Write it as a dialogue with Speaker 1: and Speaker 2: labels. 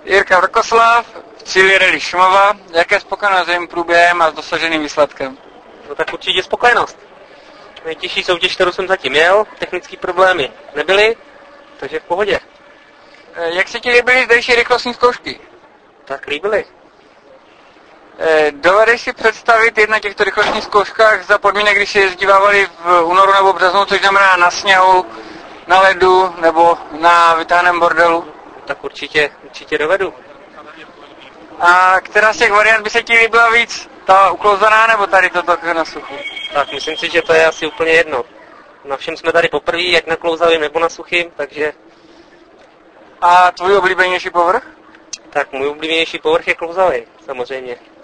Speaker 1: Jirka Vrkoslav, v cíli Rally Šumava. Jaké spokojenost s jejím průběhem a s dosaženým výsledkem?
Speaker 2: No tak určitě spokojenost. Nejtěžší soutěž, kterou jsem zatím měl, technické problémy nebyly, takže v pohodě.
Speaker 1: Jak se ti líbily zdejší rychlostní zkoušky?
Speaker 2: Tak líbily.
Speaker 1: Dovedeš si představit jet na těchto rychlostních zkouškách za podmínek, když si jezdívávali v únoru nebo březnu, což znamená na sněhu, na ledu nebo na vytáhném bordelu?
Speaker 2: Tak určitě dovedu.
Speaker 1: A která z těch variant by se ti líbila víc? Ta uklouzaná nebo tady toto na suchu?
Speaker 2: Tak myslím si, že to je asi úplně jedno. Na všem jsme tady poprvé, jak na klouzavým nebo na suchým, takže...
Speaker 1: A tvůj oblíbenější povrch?
Speaker 2: Tak můj oblíbenější povrch je klouzavý, samozřejmě.